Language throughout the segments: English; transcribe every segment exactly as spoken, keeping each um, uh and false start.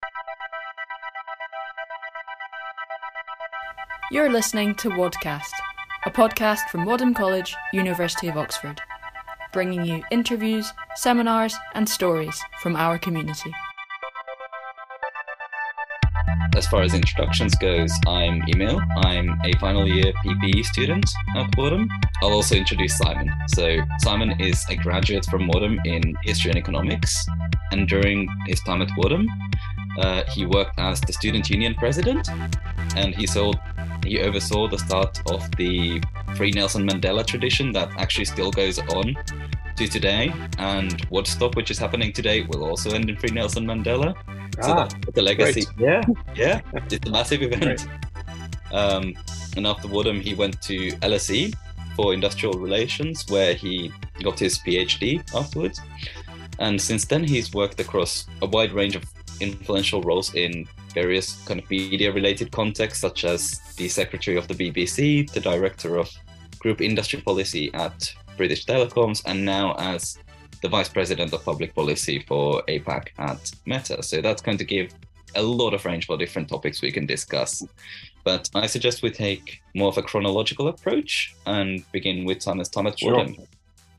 You're listening to Wadcast, a podcast from Wadham College, University of Oxford, bringing you interviews, seminars and stories from our community. As far as introductions goes, I'm Emil. I'm a final year P P E student at Wadham. I'll also introduce Simon. So Simon is a graduate from Wadham in history and economics. And during his time at Wadham, uh, he worked as the student union president, and he saw He oversaw the start of the Free Nelson Mandela tradition that actually still goes on to today. And Woodstock, which is happening today, will also end in Free Nelson Mandela. So ah, that's the legacy. Great. Yeah, yeah, it's a massive event. Um, and after Wadham, he went to L S E for industrial relations, where he got his PhD afterwards. And since then, he's worked across a wide range of influential roles in various kind of media-related contexts, such as the secretary of the B B C, the director of group industry policy at British Telecoms, and now as the vice president of public policy for APAC at Meta. So that's going to give a lot of range for different topics we can discuss. But I suggest we take more of a chronological approach and begin with Simon's time at Wadham. Sure.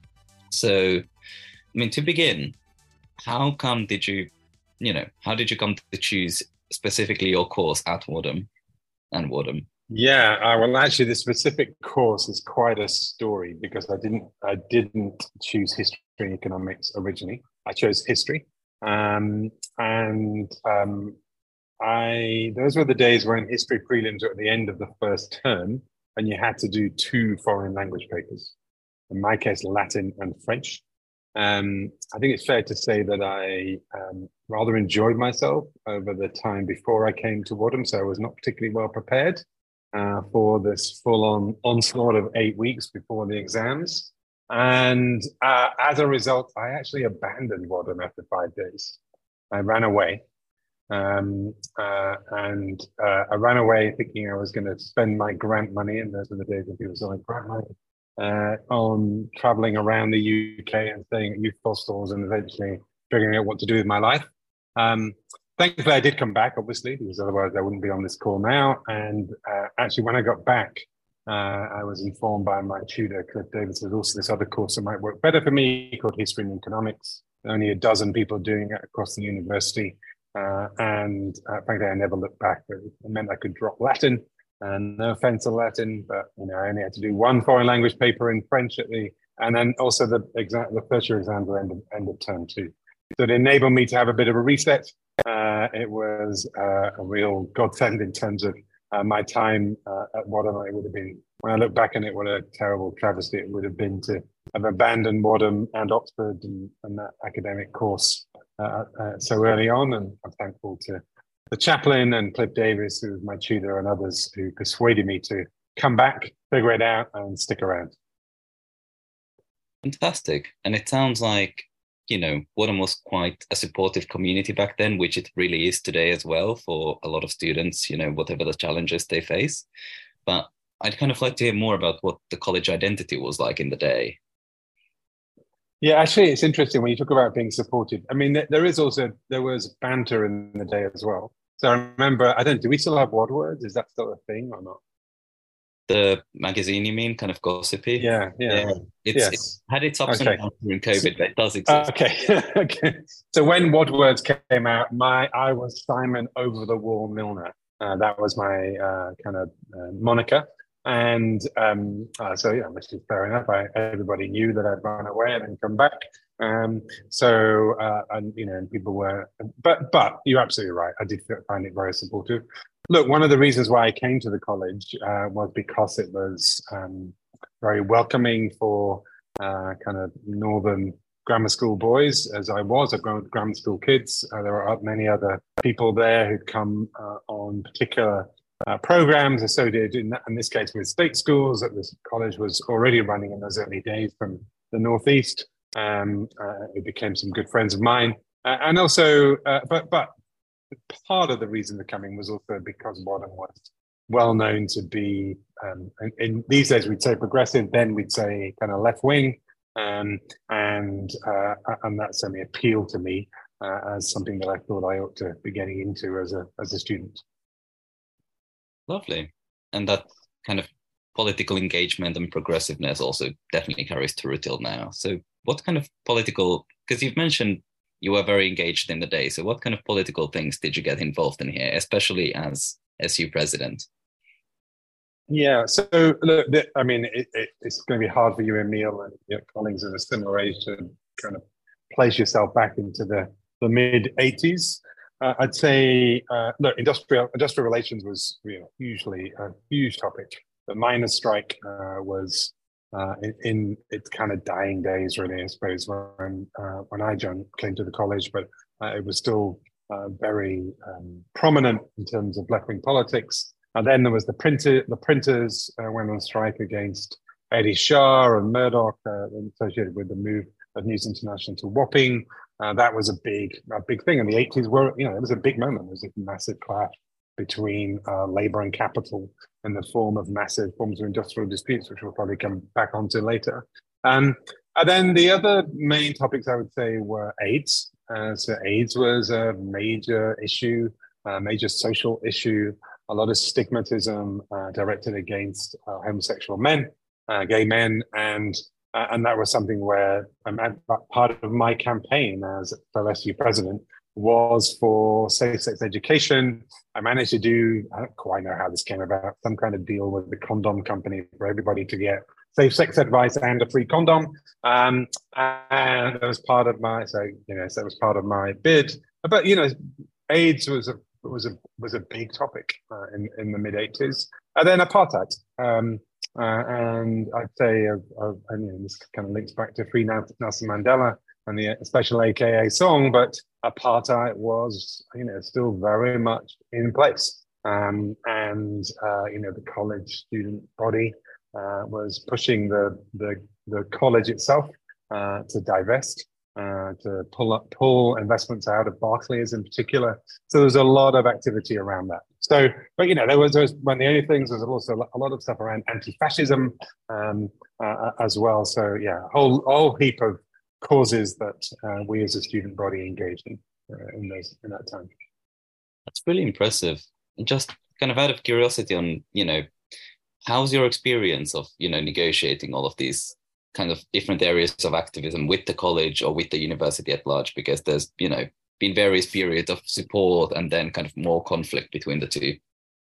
So, I mean, to begin, how come did you, you know, how did you come to choose specifically your course at Wadham and Wadham? Yeah, uh, well, actually, the specific course is quite a story because I didn't, I didn't choose history and economics originally. I chose history, um, and um, I those were the days when history prelims were at the end of the first term, and you had to do two foreign language papers. In my case, Latin and French. Um, I think it's fair to say that I um, rather enjoyed myself over the time before I came to Wadham, so I was not particularly well prepared uh, for this full-on onslaught of eight weeks before the exams. And uh, as a result, I actually abandoned Wadham after five days. I ran away. Um, uh, and uh, I ran away thinking I was going to spend my grant money, and those were the days when people were like grant money, Uh, on traveling around the U K and staying at youth hostels and eventually figuring out what to do with my life. Um, thankfully, I did come back, obviously, because otherwise I wouldn't be on this call now. And uh, actually, when I got back, uh, I was informed by my tutor, Cliff Davis, there's also this other course that might work better for me called History and Economics. Only a dozen people doing it across the university. Uh, and uh, frankly, I never looked back. It meant I could drop Latin. And no offense to Latin, but you know, I only had to do one foreign language paper in French at the, and then also the exam, the first year exams were end of, end of term two. So it enabled me to have a bit of a reset. Uh, it was uh, a real godsend in terms of uh, my time uh, at Wadham. It would have been, when I look back on it, what a terrible travesty it would have been to have abandoned Wadham and Oxford and, and that academic course uh, uh, so early on. And I'm thankful to the chaplain and Cliff Davis, who was my tutor, and others who persuaded me to come back, figure it out, and stick around. Fantastic. And it sounds like, you know, Wadham was quite a supportive community back then, which it really is today as well for a lot of students, you know, whatever the challenges they face. But I'd kind of like to hear more about what the college identity was like in the day. Yeah, actually, it's interesting when you talk about being supported. I mean, there is also, there was banter in the day as well. So I remember, I don't, do we still have Wadwords? Is that still a thing or not? The magazine, you mean, kind of gossipy? Yeah, yeah. yeah. It's, yes. it's had its ups okay. and downs during COVID, but it does exist. Okay, okay. So when Wadwords came out, my I was Simon Over the Wall Milner. Uh, that was my uh, kind of uh, moniker. And um, uh, so, yeah, which is fair enough. I, everybody knew that I'd run away and then come back. Um, so, uh, and, you know, and people were, but, but you're absolutely right. I did find it very supportive. Look, one of the reasons why I came to the college uh, was because it was um, very welcoming for uh, kind of northern grammar school boys, as I was, a grammar school kids. Uh, there were many other people there who'd come uh, on particular Uh, programs associated in, that, in this case with state schools that this college was already running in those early days from the Northeast. Um, uh, it became some good friends of mine. Uh, and also, uh, but but part of the reason for coming was also because Wadham was well known to be, um, in, in these days we'd say progressive, then we'd say kind of left wing. Um, and uh, and that certainly appealed to me. uh, as something that I thought I ought to be getting into as a as a student. Lovely. And that kind of political engagement and progressiveness also definitely carries through till now. So what kind of political, because you've mentioned you were very engaged in the day. So what kind of political things did you get involved in here, especially as S U president? Yeah, so look, I mean, it, it, it's going to be hard for you, Emil, and your colleagues of a similar age to kind of place yourself back into the, the mid eighties. Uh, I'd say, uh, look, industrial industrial relations was, you know, hugely a huge topic. The miners' strike uh, was uh, in, in its kind of dying days, really, I suppose, when uh, when I joined, came to the college, but uh, it was still uh, very um, prominent in terms of left-wing politics. And then there was the printer, the printers uh, went on strike against Eddie Shah and Murdoch, uh, associated with the move of News International to Wapping. Uh, that was a big, a big thing. And the eighties were, you know, it was a big moment. There was a massive clash between uh, labor and capital in the form of massive forms of industrial disputes, which we'll probably come back onto later. Um, and then the other main topics I would say were AIDS. Uh, so AIDS was a major issue, a major social issue. A lot of stigmatism uh, directed against uh, homosexual men, uh, gay men, and uh, and that was something where um, part of my campaign as fellow S U president was for safe-sex education. I managed to do, I don't quite know how this came about, some kind of deal with the condom company for everybody to get safe-sex advice and a free condom. Um, and that was part of my, so you know, so that was part of my bid. But you know, AIDS was a was a was a big topic uh, in in the mid eighties, and then apartheid. Um, uh, and I'd say, uh, uh, and, you know, this kind of links back to Free Nelson Mandela and the special A K A song, but apartheid was, you know, still very much in place. Um, and uh, you know, the college student body uh, was pushing the the the college itself uh, to divest. Uh, to pull up, pull investments out of Barclays in particular. So there's a lot of activity around that. So, but you know, there was, there was one of the only things, there's also a lot of stuff around anti-fascism um, uh, as well. So yeah, a whole, whole heap of causes that uh, we as a student body engaged in uh, in those in that time. That's really impressive. Just kind of out of curiosity on, you know, how's your experience of, you know, negotiating all of these kind of different areas of activism with the college or with the university at large, because there's, you know, been various periods of support and then kind of more conflict between the two.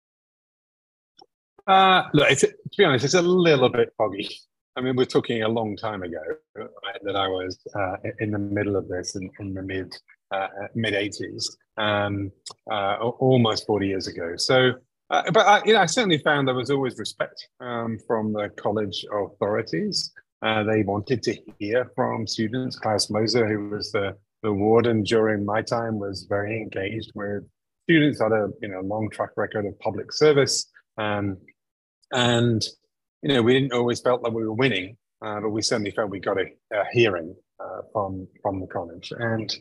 Uh, look, it's, to be honest, it's a little bit foggy. I mean, we're talking a long time ago, right, that I was uh, in the middle of this in, in the mid uh, mid eighties, um, uh, almost forty years ago. So, uh, but I, you know, I certainly found there was always respect um, from the college authorities. Uh, they wanted to hear from students. Klaus Moser, who was the, the warden during my time, was very engaged with students, had a you know long track record of public service. Um, and, you know, we didn't always felt that we were winning, uh, but we certainly felt we got a, a hearing uh, from, from the college. And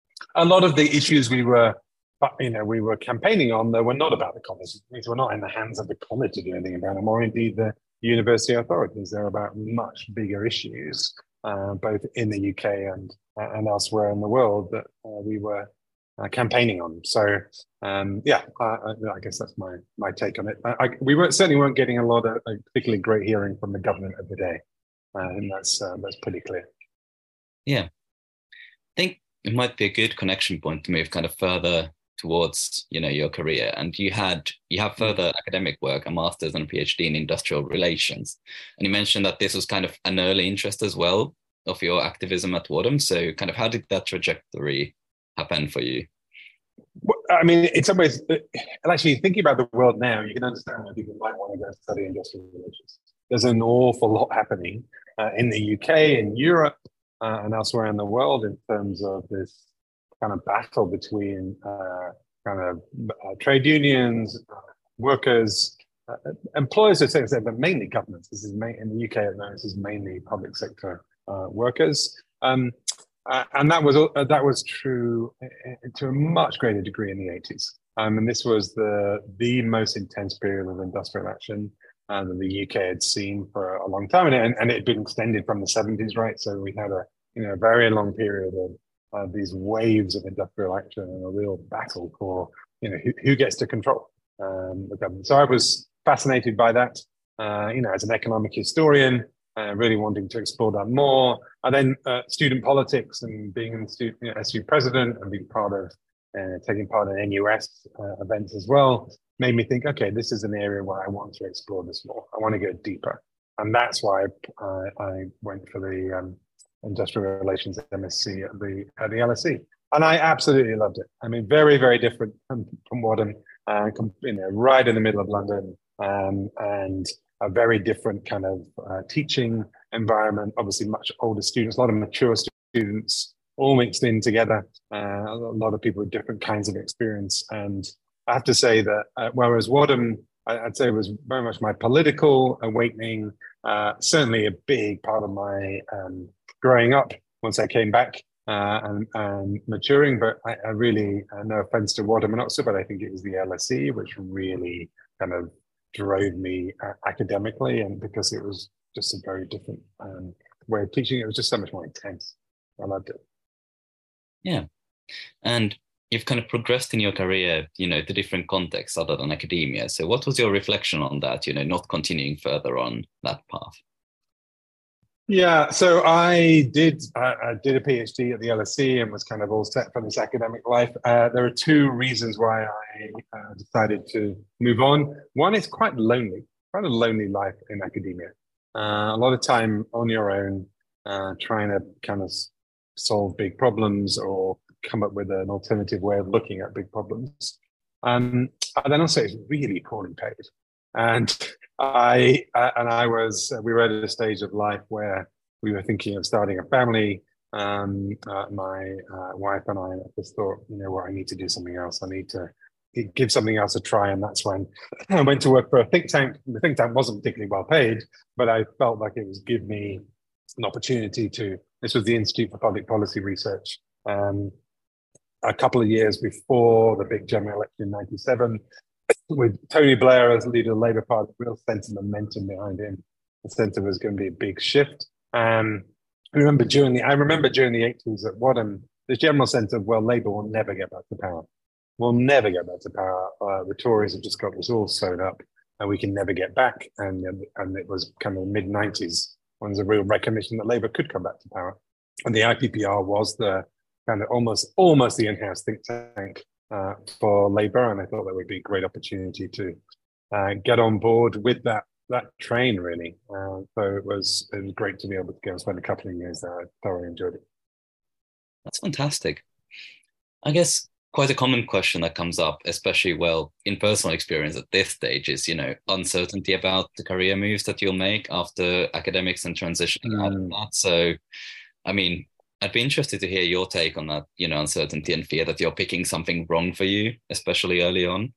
a lot of the issues we were, you know, we were campaigning on, they were not about the college. These were not in the hands of the college to do anything about them, or indeed the university authorities. They're about much bigger issues, uh, both in the U K and and elsewhere in the world that uh, we were uh, campaigning on. So um, yeah, I, I guess that's my my take on it. I, I, we were certainly weren't getting a lot of a particularly great hearing from the government of the day, uh, and that's uh, that's pretty clear. Yeah, I think it might be a good connection point to move kind of further towards, you know, your career. And you had you have further academic work, a master's and a PhD in industrial relations, and you mentioned that this was kind of an early interest as well of your activism at Wadham. So kind of how did that trajectory happen for you? Well, I mean, in some ways, actually thinking about the world now, you can understand why people might want to go study industrial relations. There's an awful lot happening uh, in the U K, in Europe, uh, and elsewhere in the world in terms of this kind of battle between uh, kind of uh, trade unions, uh, workers, uh, employers to some extent, but mainly governments. This is main, in the U K at the moment, this is mainly public sector uh, workers. Um, uh, and that was uh, that was true to a much greater degree in the eighties. Um, and this was the the most intense period of industrial action uh, that the U K had seen for a long time. And, and it had been extended from the seventies, right? So we had a you know a very long period of uh, these waves of industrial action and a real battle for, you know, who, who gets to control um, the government. So I was fascinated by that, uh, you know, as an economic historian, uh, really wanting to explore that more. And then uh, student politics and being a student, you know, S U president and being part of, uh, taking part in N U S uh, events as well, made me think, okay, this is an area where I want to explore this more. I want to go deeper. And that's why I, I went for the um, Industrial Relations M S c at the, at the L S E. And I absolutely loved it. I mean, very, very different from, from Wadham, uh, you know, right in the middle of London, um, and a very different kind of uh, teaching environment. Obviously, much older students, a lot of mature students, all mixed in together. Uh, a lot of people with different kinds of experience. And I have to say that uh, whereas Wadham, I'd say it was very much my political awakening, uh, certainly a big part of my um, growing up once I came back uh, and, and maturing. But I, I really, uh, no offense to Wadham and Oxford, but I think it was the L S E which really kind of drove me uh, academically, and because it was just a very different um, way of teaching. It was just so much more intense. I loved it. Yeah. And you've kind of progressed in your career, you know, to different contexts other than academia. So what was your reflection on that, you know, not continuing further on that path? Yeah, so I did I, I did a PhD at the L S E and was kind of all set for this academic life. Uh, there are two reasons why I uh, decided to move on. One is quite lonely, quite a lonely life in academia. Uh, a lot of time on your own, uh, trying to kind of solve big problems or come up with an alternative way of looking at big problems. Um, and then also it's really poorly paid. And I uh, and I was uh, we were at a stage of life where we were thinking of starting a family. Um, uh, my uh, wife and I just thought, you know what, I need to do something else. I need to give something else a try. And that's when I went to work for a think tank. The think tank wasn't particularly well paid, but I felt like it was give me an opportunity to. This was the Institute for Public Policy Research. Um, a couple of years before the big general election in ninety-seven, with Tony Blair as leader of the Labour Party, real sense of momentum behind him, a sense of it was going to be a big shift. Um, I remember during the I remember during the eighties at Wadham, this general sense of, well, Labour will never get back to power. We'll never get back to power. Uh, the Tories have just got this all sewn up, and we can never get back. And and it was kind of mid nineties when there's a real recognition that Labour could come back to power, and the I P P R was the kind of almost almost the in-house think tank uh, for Labour, and I thought that would be a great opportunity to uh, get on board with that that train, really. Uh, so it was it was great to be able to go and spend a couple of years there. I thoroughly enjoyed it. That's fantastic. I guess quite a common question that comes up, especially, well, in personal experience at this stage, is, you know, uncertainty about the career moves that you'll make after academics and transitioning mm. out of that. So, I mean, I'd be interested to hear your take on that, you know, uncertainty and fear that you're picking something wrong for you, especially early on.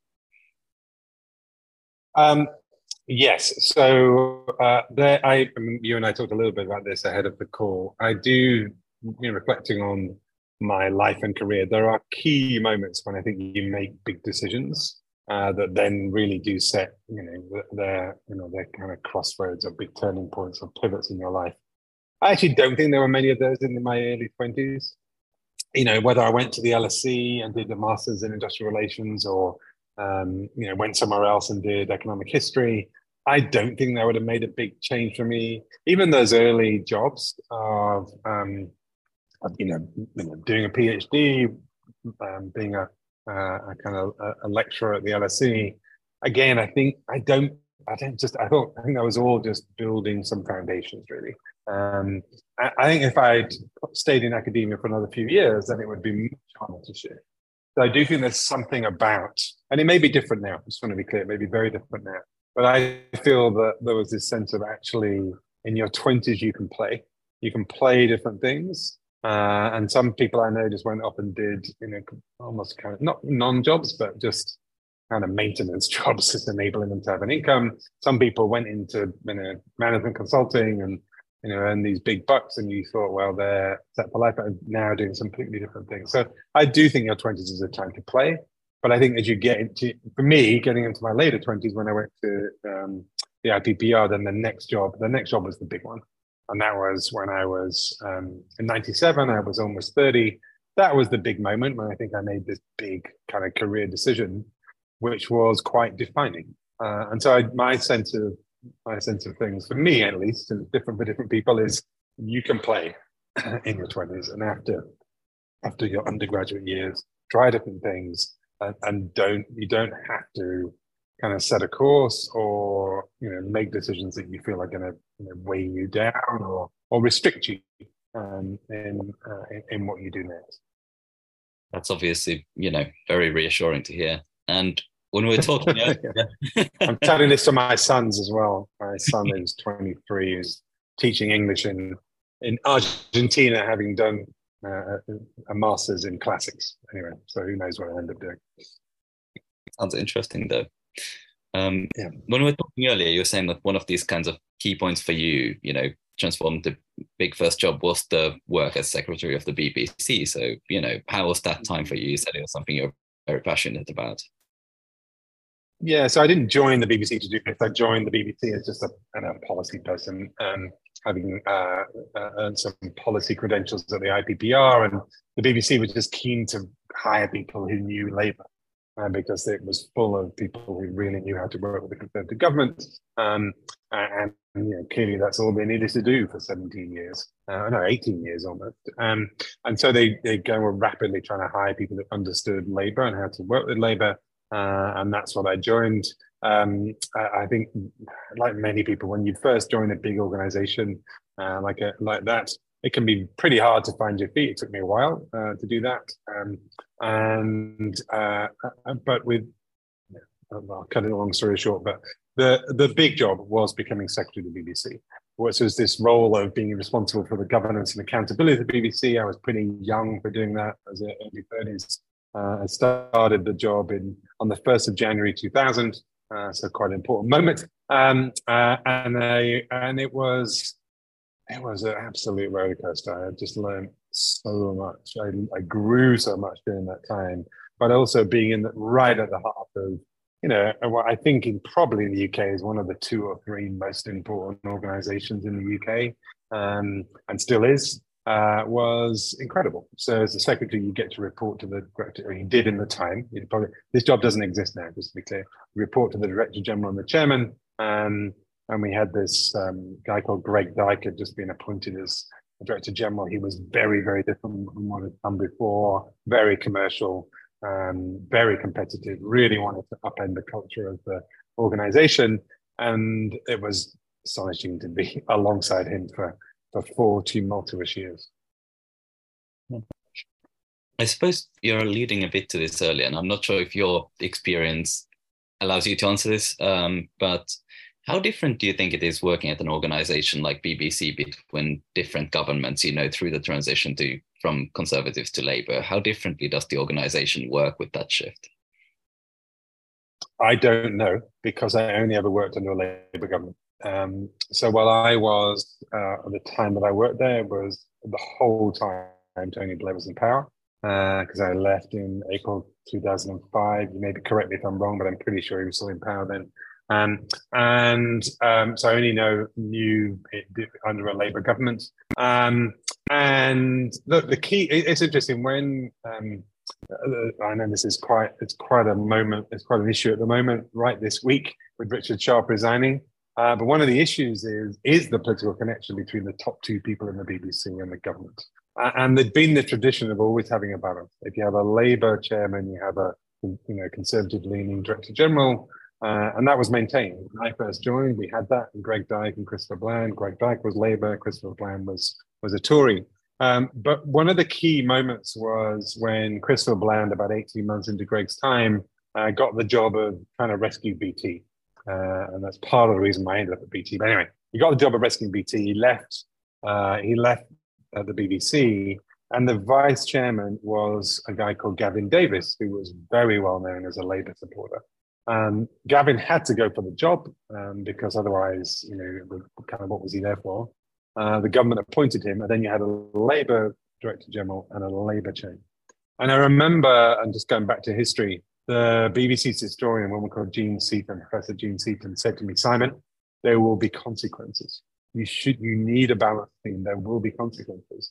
Um, yes. So uh, there, I, I mean, you and I talked a little bit about this ahead of the call. I do, you know, reflecting on my life and career, there are key moments when I think you make big decisions uh, that then really do set, you know, their, you know, their kind of crossroads or big turning points or pivots in your life. I actually don't think there were many of those in my early twenties. You know, whether I went to the L S E and did a master's in industrial relations, or um, you know, went somewhere else and did economic history, I don't think that would have made a big change for me. Even those early jobs of, um, of you, know, you know, doing a PhD, um, being a, uh, a kind of a, a lecturer at the L S E. Again, I think I don't. I don't just. I thought. I think that was all just building some foundations, really. Um, I, I think if I'd stayed in academia for another few years, then it would be much harder to shift. So I do think there's something about, and it may be different now. I just want to be clear, it may be very different now. But I feel that there was this sense of actually, in your twenties, you can play. You can play different things. Uh, and some people I know just went off and did, you know, almost kind of not non-jobs, but just kind of maintenance jobs, just enabling them to have an income. Some people went into, you know, management consulting and, you know, earn these big bucks, and you thought, well, they're set for life, but now doing some completely different things. So I do think your twenties is a time to play. But I think as you get into, for me, getting into my later twenties, when I went to um, the I P P R, then the next job, the next job was the big one. And that was when I was um, in ninety-seven, I was almost thirty. that was the big moment when I think I made this big kind of career decision, which was quite defining. Uh, and so I, my sense of my sense of things, for me at least, and it's different for different people, is you can play in your twenties and after after your undergraduate years, try different things, and, and don't you don't have to kind of set a course or you know make decisions that you feel are going to you know, weigh you down or or restrict you um, in, uh, in in what you do next. That's obviously you know very reassuring to hear. And when we were talking, yeah. I'm telling this to my sons as well. My son is twenty-three, is teaching English in in Argentina, having done uh, a master's in classics. Anyway, so who knows what I end up doing. Sounds interesting, though. Um, yeah. When we were talking earlier, you were saying that one of these kinds of key points for you, you know, transformed the big first job was the work as secretary of the B B C. So, you know, how was that time for you? You said it was something you're very passionate about. Yeah, so I didn't join the B B C to do this. I joined the B B C as just a, a policy person, um, having uh, uh, earned some policy credentials at the I P P R, and the B B C was just keen to hire people who knew Labour, uh, because it was full of people who really knew how to work with the Conservative government, um, and, and you know, clearly that's all they needed to do for seventeen years, uh, no, eighteen years almost. Um, and so they they go were rapidly trying to hire people that understood Labour and how to work with Labour. Uh, and that's what I joined. Um, I, I think, like many people, when you first join a big organization uh, like a, like that, it can be pretty hard to find your feet. It took me a while uh, to do that. Um, and uh, but with, I'll cut it a long story short, but the the big job was becoming secretary of the B B C, which was this role of being responsible for the governance and accountability of the B B C. I was pretty young for doing that, as an early thirties. Uh, I started the job in on the first of January two thousand, uh, so quite an important moment. Um, uh, and I, and it was it was an absolute roller coaster. I just learned so much. I, I grew so much during that time, but also being in the, right at the heart of you know what I think in probably in the U K is one of the two or three most important organisations in the U K, um, and still is. Uh, was incredible. So as a secretary, you get to report to the director, or you did in the time. You probably, this job doesn't exist now, just to be clear. Report to the director general and the chairman. Um, and we had this um, guy called Greg Dyke had just been appointed as director general. He was very, very different from what had come before. Very commercial, um, very competitive. Really wanted to upend the culture of the organization, and it was astonishing to be alongside him for. for four tumultuous years. I suppose you're alluding a bit to this earlier, and I'm not sure if your experience allows you to answer this, um, but how different do you think it is working at an organization like B B C between different governments, you know, through the transition to from Conservatives to Labour? How differently does the organization work with that shift? I don't know, because I only ever worked under a Labour government. Um, so while I was, uh, at the time that I worked there, was the whole time Tony Blair was in power, because uh, I left in April two thousand five. You may correct me if I'm wrong, but I'm pretty sure he was still in power then. Um, and um, so I only know knew it under a Labour government. Um, and look, the key, it, it's interesting when, um, I know this is quite, it's quite a moment, it's quite an issue at the moment, right this week, with Richard Sharp resigning. Uh, but one of the issues is is the political connection between the top two people in the B B C and the government. Uh, and there's been the tradition of always having a balance. If you have a Labour chairman, you have a you know conservative-leaning director general, uh, and that was maintained. When I first joined, we had that, and Greg Dyke and Christopher Bland. Greg Dyke was Labour, Christopher Bland was was a Tory. Um, but one of the key moments was when Christopher Bland, about eighteen months into Greg's time, uh, got the job of trying to rescue B T. Uh, and that's part of the reason why I ended up at B T. But anyway, he got the job of rescuing B T. He left. Uh, he left uh, the B B C, and the vice chairman was a guy called Gavin Davis, who was very well known as a Labour supporter. Um, Gavin had to go for the job um, because otherwise, you know, kind of what was he there for? Uh, the government appointed him, and then you had a Labour director general and a Labour chair. And I remember, and just going back to history, the B B C's historian, a woman called Jean Seaton, Professor Jean Seaton, said to me, Simon, there will be consequences. You should, you need a balance thing. There will be consequences.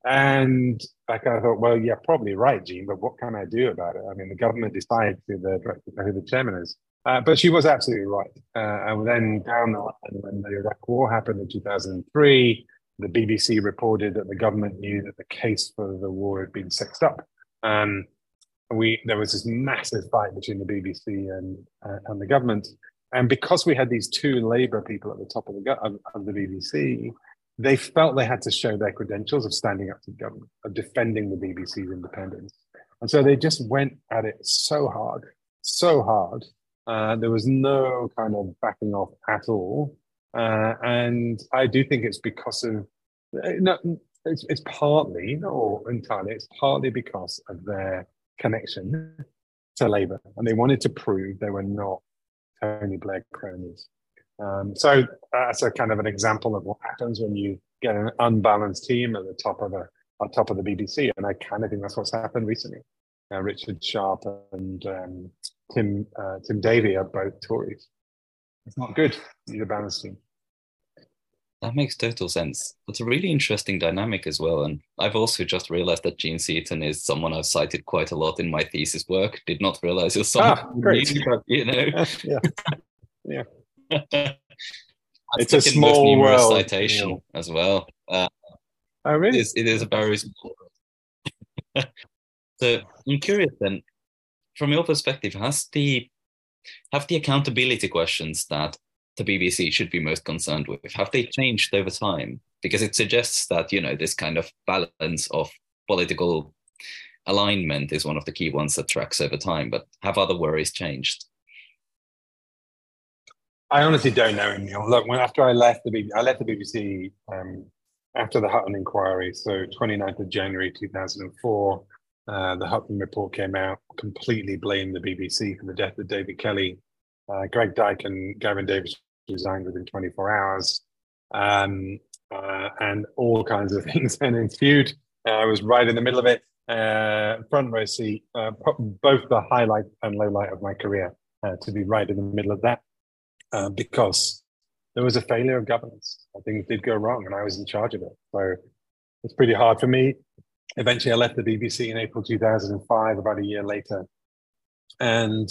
And I kind of thought, well, yeah, probably right, Jean, but what can I do about it? I mean, the government decides who the director, who the chairman is. Uh, but she was absolutely right. Uh, and then down the line, when the Iraq War happened in two thousand three, the B B C reported that the government knew that the case for the war had been sexed up. Um, we there was this massive fight between the B B C and uh, and the government, and because we had these two Labour people at the top of the of, of the B B C, they felt they had to show their credentials of standing up to the government, of defending the B B C's independence, and so they just went at it so hard, so hard. Uh, there was no kind of backing off at all, uh, and I do think it's because of no, it's, it's partly, not entirely, it's partly because of their connection to Labour, and they wanted to prove they were not Tony Blair cronies. Um, so that's a kind of an example of what happens when you get an unbalanced team at the top of a on top of the B B C, and I kind of think that's what's happened recently. Uh, Richard Sharp and um, Tim uh, Tim Davie are both Tories. It's not good. You need a balanced team. That makes total sense. It's a really interesting dynamic as well. And I've also just realized that Jean Seaton is someone I've cited quite a lot in my thesis work. Did not realize you're someone, ah, great. Really, but, you know. yeah, yeah. It's a small world citation you know. As well. Uh, oh, really? It is, it is a very small world. So I'm curious then, from your perspective, has the have the accountability questions that the B B C should be most concerned with, have they changed over time? Because it suggests that, you know, this kind of balance of political alignment is one of the key ones that tracks over time, but have other worries changed? I honestly don't know, Neil. Look, when after I left the B B C, I left the B B C um, after the Hutton inquiry, so twenty-ninth of January two thousand four, uh, the Hutton report came out, completely blamed the B B C for the death of David Kelly. Uh, Greg Dyke and Gavin Davis resigned within twenty-four hours, um, uh, and all kinds of things then ensued. Uh, I was right in the middle of it, uh, front row seat, uh, both the highlight and low light of my career, uh, to be right in the middle of that, uh, because there was a failure of governance. Things did go wrong, and I was in charge of it. So it's pretty hard for me. Eventually, I left the B B C in April two thousand five, about a year later. And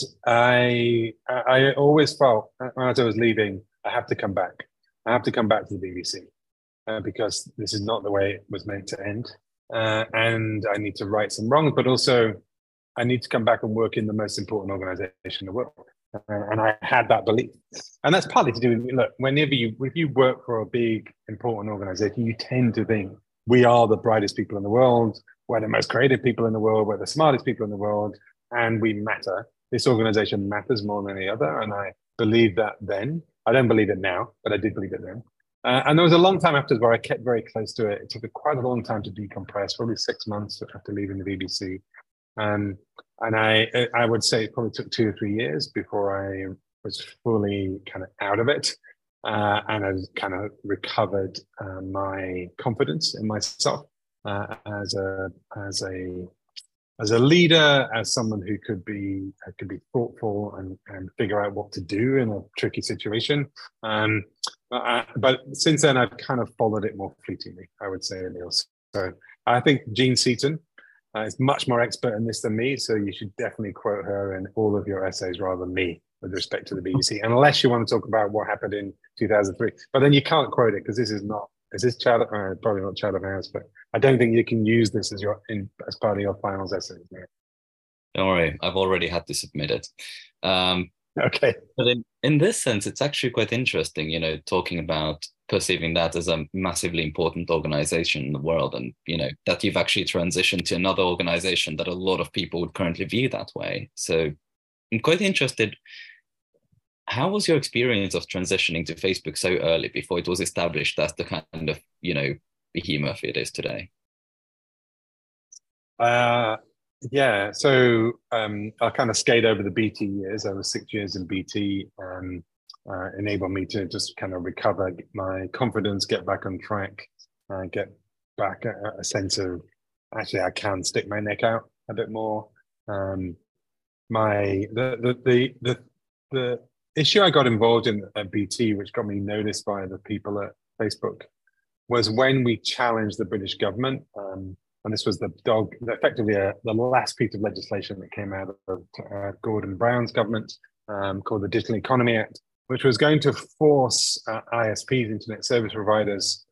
I I always felt, as I was leaving, I have to come back. I have to come back to the B B C uh, because this is not the way it was meant to end. Uh, and I need to right some wrongs, but also I need to come back and work in the most important organization in the world. Uh, and I had that belief. And that's partly to do with, look, whenever you, if you work for a big, important organization, you tend to think we are the brightest people in the world, we're the most creative people in the world, we're the smartest people in the world, and we matter. This organization matters more than any other. And I believe that then. I don't believe it now, but I did believe it then. Uh, and there was a long time afterwards where I kept very close to it. It took quite a long time to decompress, probably six months after leaving the B B C. Um, and I I would say it probably took two or three years before I was fully kind of out of it. Uh, and I kind of recovered uh, my confidence in myself uh, as a as a as a leader, as someone who could be uh, could be thoughtful and, and figure out what to do in a tricky situation. Um, uh, but since then, I've kind of followed it more fleetingly, I would say, Neil. So I think Jean Seaton uh, is much more expert in this than me. So you should definitely quote her in all of your essays rather than me with respect to the B B C, unless you want to talk about what happened in two thousand three. But then you can't quote it because this is not, is this Child of, uh, probably not Child of House, but I don't think you can use this as your in, as part of your finals essay. No. Don't worry, I've already had to submit it. Um, okay. But in, in this sense, it's actually quite interesting, you know, talking about perceiving that as a massively important organization in the world, and, you know, that you've actually transitioned to another organization that a lot of people would currently view that way. So I'm quite interested. How was your experience of transitioning to Facebook so early before it was established as the kind of, you know, behemoth it is today? Uh, yeah, so um, I kind of skate over the B T years. I was six years in B T, um, uh, enabled me to just kind of recover my confidence, get back on track, uh, get back a, a sense of, actually, I can stick my neck out a bit more. Um, my the the the the, the issue I got involved in at B T, which got me noticed by the people at Facebook, was when we challenged the British government. Um, and this was the dog, effectively uh, the last piece of legislation that came out of uh, Gordon Brown's government, um, called the Digital Economy Act, which was going to force uh, I S Ps, internet service providers,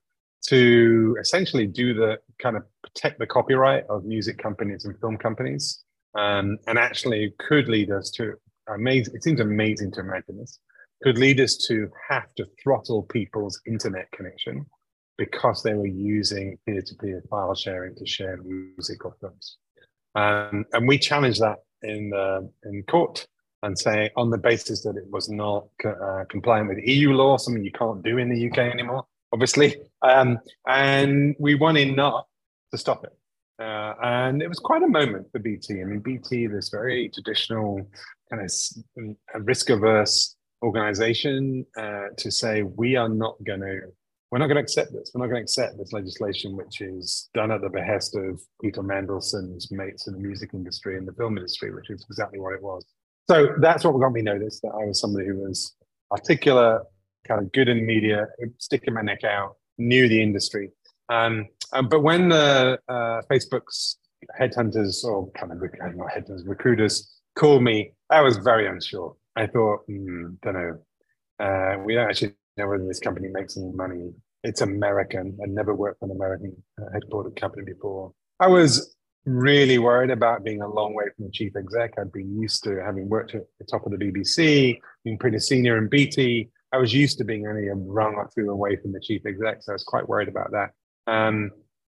to essentially do the kind of protect the copyright of music companies and film companies, um, and actually could lead us to amazing. It seems amazing to imagine this could lead us to have to throttle people's internet connection because they were using peer-to-peer file sharing to share music or films. Um, and we challenged that in uh, in court and say on the basis that it was not uh, compliant with E U law, something you can't do in the U K anymore, obviously. Um, and we won enough to stop it. Uh, and it was quite a moment for B T. I mean, B T, this very traditional kind of risk-averse organization, uh, to say we are not going to, we're not going to accept this. We're not going to accept this legislation, which is done at the behest of Peter Mandelson's mates in the music industry and the film industry, which is exactly what it was. So that's what got me noticed, that I was somebody who was articulate, kind of good in media, sticking my neck out, knew the industry. Um, um, but when the uh, Facebook's headhunters, or kind of not headhunters, recruiters called me, I was very unsure. I thought, hmm, don't know. Uh, we don't actually know whether this company makes any money. It's American. I'd never worked for an American uh, headquartered company before. I was really worried about being a long way from the chief exec. I'd been used to having worked at the top of the B B C, being pretty senior in B T. I was used to being only a rung or two away from the chief exec, so I was quite worried about that. Um,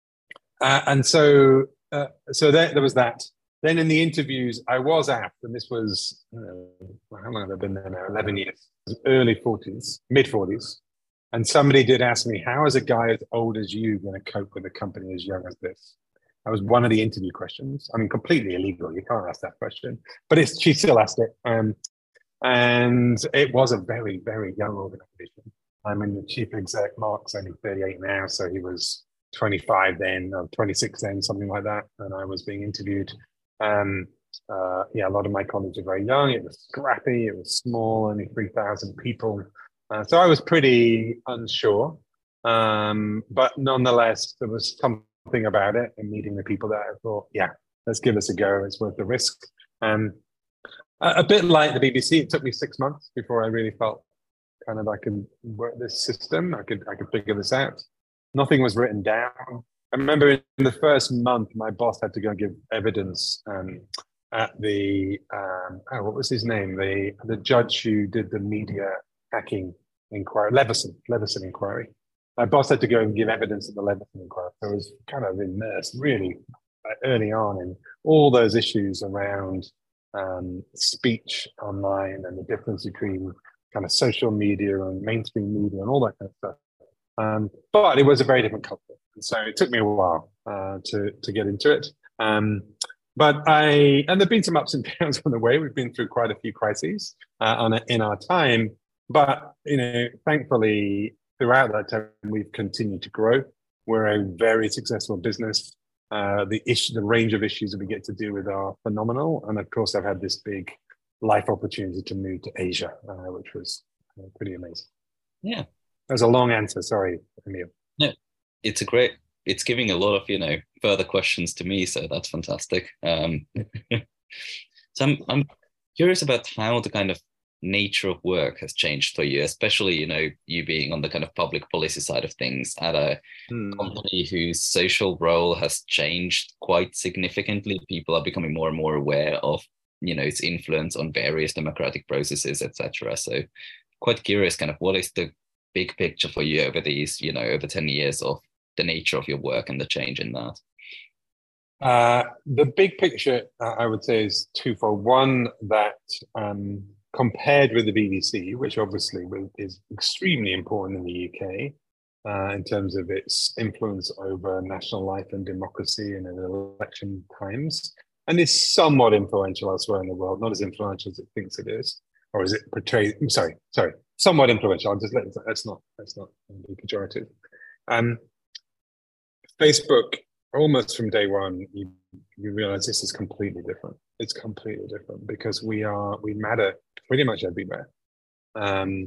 uh, and so, uh, so there, there was that. Then in the interviews, I was asked, and this was, uh, how long have I been there now? eleven years, early forties, mid forties. And somebody did ask me, how is a guy as old as you going to cope with a company as young as this? That was one of the interview questions. I mean, completely illegal. You can't ask that question. But it's, she still asked it. Um, and it was a very, very young organization. I mean, the chief exec, Mark's only thirty-eight now, so he was twenty-five then, or twenty-six then, something like that. And I was being interviewed. Um, uh, yeah, a lot of my colleagues were very young. It was scrappy. It was small, only three thousand people. Uh, so I was pretty unsure. Um, but nonetheless, there was something about it and meeting the people that I thought, yeah, let's give this a go. It's worth the risk. Um, a, a bit like the B B C, it took me six months before I really felt kind of I could work this system. I could I could figure this out. Nothing was written down. I remember in the first month, my boss had to go and give evidence um, at the, um, oh, what was his name? The the judge who did the media hacking inquiry, Leveson, Leveson inquiry. My boss had to go and give evidence at the Leveson inquiry. So I was kind of immersed really early on in all those issues around um, speech online and the difference between kind of social media and mainstream media and all that kind of stuff. Um, but it was a very different culture. And so it took me a while uh, to, to get into it. Um, but I, and there've been some ups and downs on the way. We've been through quite a few crises uh, on a, in our time. But, you know, thankfully, throughout that time, we've continued to grow. We're a very successful business. Uh, the issue, the range of issues that we get to deal with are phenomenal. And of course, I've had this big life opportunity to move to Asia, uh, which was uh, pretty amazing. Yeah. That was a long answer. Sorry, Emil. No, it's a great, it's giving a lot of, you know, further questions to me. So that's fantastic. Um, so I'm, I'm curious about how the kind of nature of work has changed for you, especially, you know, you being on the kind of public policy side of things at a hmm. company whose social role has changed quite significantly. People are becoming more and more aware of, you know, its influence on various democratic processes, et cetera. So quite curious, kind of what is the big picture for you over these, you know, over ten years of the nature of your work and the change in that? Uh, the big picture, uh, I would say, is twofold. One, that um, compared with the B B C, which obviously is extremely important in the U K uh, in terms of its influence over national life and democracy and in election times, and is somewhat influential elsewhere in the world, not as influential as it thinks it is, or is it portrayed? I'm sorry, sorry, somewhat influential. I'll just let that's not that's not be pejorative. Um, Facebook, almost from day one, you you realize this is completely different. It's completely different because we are we matter pretty much everywhere. Um,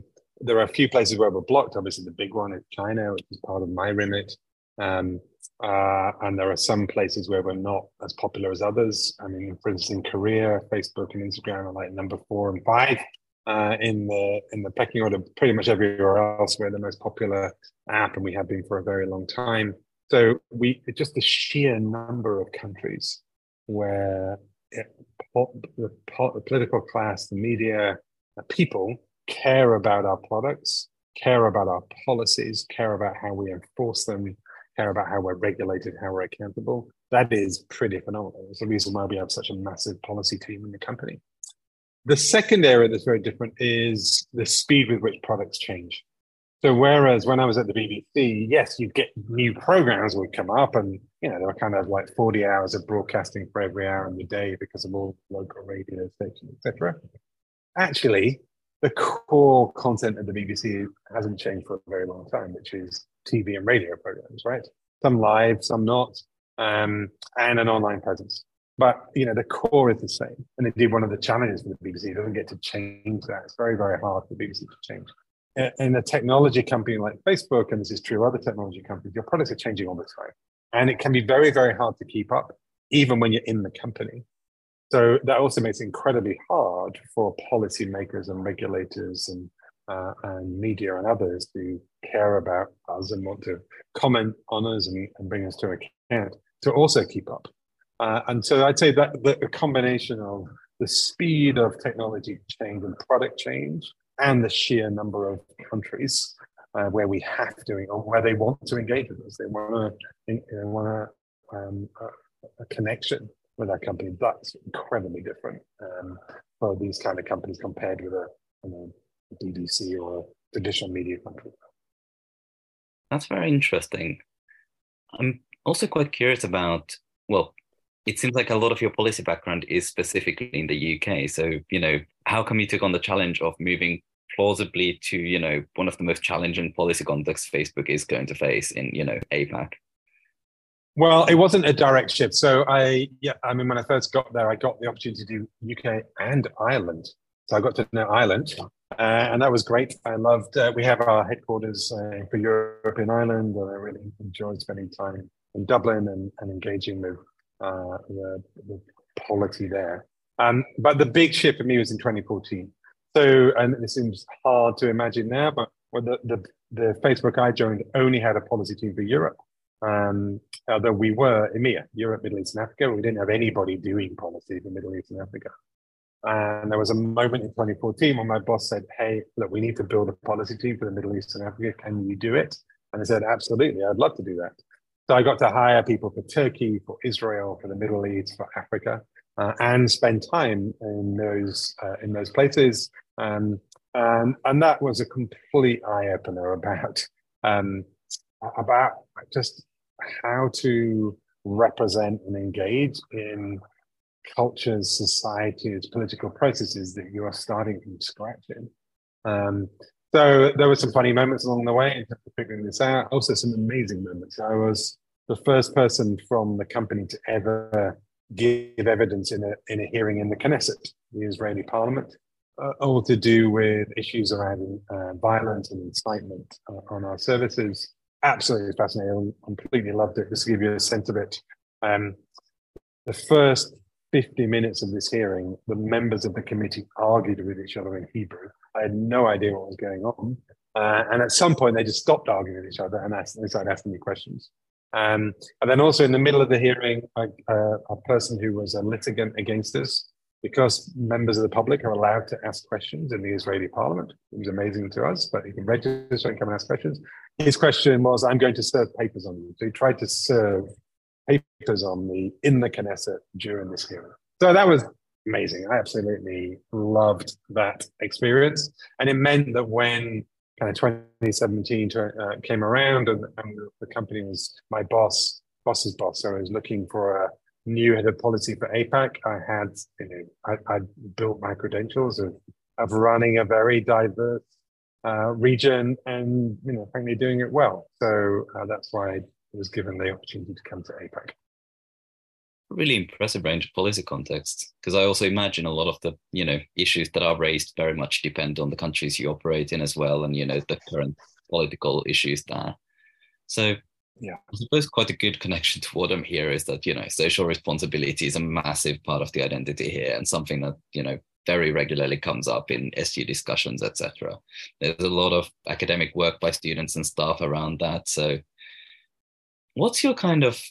there are a few places where we're blocked. Obviously, the big one is China, which is part of my remit. Um, uh, and there are some places where we're not as popular as others. I mean, for instance, in Korea, Facebook and Instagram are like number four and five uh, in the in the pecking order. Pretty much everywhere else, we're the most popular app, and we have been for a very long time. So we just the sheer number of countries where it, the, the political class, the media, the people care about our products, care about our policies, care about how we enforce them, care about how we're regulated, how we're accountable. That is pretty phenomenal. It's the reason why we have such a massive policy team in the company. The second area that's very different is the speed with which products change. So whereas when I was at the B B C, yes, you'd get new programs would come up, and you know there were kind of like forty hours of broadcasting for every hour in the day because of all local radio stations, et cetera. Actually, the core content of the B B C hasn't changed for a very long time, which is T V and radio programs, right? Some live, some not, um, and an online presence. But you know the core is the same. And indeed, one of the challenges for the B B C doesn't get to change that. It's very, very hard for the B B C to change. In a technology company like Facebook, and this is true of other technology companies, your products are changing all the time. And it can be very, very hard to keep up, even when you're in the company. So that also makes it incredibly hard for policymakers and regulators and, uh, and media and others to care about us and want to comment on us and, and bring us to account to also keep up. Uh, and so I'd say that the combination of the speed of technology change and product change and the sheer number of countries uh, where we have to, or where they want to engage with us. They want to, they want a, um, a, a connection with our company. That's incredibly different um, for these kind of companies compared with a, you know, a B B C or a traditional media company. That's very interesting. I'm also quite curious about, well, it seems like a lot of your policy background is specifically in the U K. So, you know, how come you took on the challenge of moving plausibly to, you know, one of the most challenging policy contexts Facebook is going to face in, you know, APAC? Well, it wasn't a direct shift. So I, yeah, I mean, when I first got there, I got the opportunity to do U K and Ireland. So I got to know Ireland, uh, and that was great. I loved, uh, we have our headquarters uh, for Europe in Ireland, and I really enjoyed spending time in Dublin and, and engaging with uh, the, the polity there. Um, but the big shift for me was in twenty fourteen. So, and it seems hard to imagine now, but when the, the, the Facebook I joined only had a policy team for Europe. Um, although we were EMEA, Europe, Middle East and Africa, we didn't have anybody doing policy for Middle East and Africa. And there was a moment in twenty fourteen when my boss said, hey, look, we need to build a policy team for the Middle East and Africa. Can you do it? And I said, absolutely, I'd love to do that. So I got to hire people for Turkey, for Israel, for the Middle East, for Africa, uh, and spend time in those uh, in those places. Um, and, and that was a complete eye-opener about um, about just how to represent and engage in cultures, societies, political processes that you are starting from scratch in. Um, so there were some funny moments along the way in terms of figuring this out. Also some amazing moments. I was the first person from the company to ever give evidence in a in a hearing in the Knesset, the Israeli parliament, uh, all to do with issues around uh, violence and incitement uh, on our services. Absolutely fascinating. I completely loved it. Just to give you a sense of it. Um, the first fifty minutes of this hearing, the members of the committee argued with each other in Hebrew. I had no idea what was going on. Uh, and at some point, they just stopped arguing with each other and asked, they started asking me questions. Um, and then also in the middle of the hearing, I, uh, a person who was a litigant against us, because members of the public are allowed to ask questions in the Israeli parliament. It was amazing to us, but you can register and come and ask questions. His question was, I'm going to serve papers on you. So he tried to serve papers on me in the Knesset during this hearing. So that was amazing. I absolutely loved that experience. And it meant that when kind of twenty seventeen uh, came around and, and the company was my boss, boss's boss, so I was looking for a new head of policy for APAC. I had, you know, I, I built my credentials of, of running a very diverse uh, region and, you know, frankly, doing it well. So uh, that's why I was given the opportunity to come to APAC. really impressive range of policy contexts, because I also imagine a lot of the, you know, issues that are raised very much depend on the countries you operate in as well, and, you know, the current political issues there. So yeah, I suppose quite a good connection to what I'm here is that, you know, social responsibility is a massive part of the identity here, and something that, you know, very regularly comes up in S G discussions, et cetera. There's a lot of academic work by students and staff around that. So what's your kind of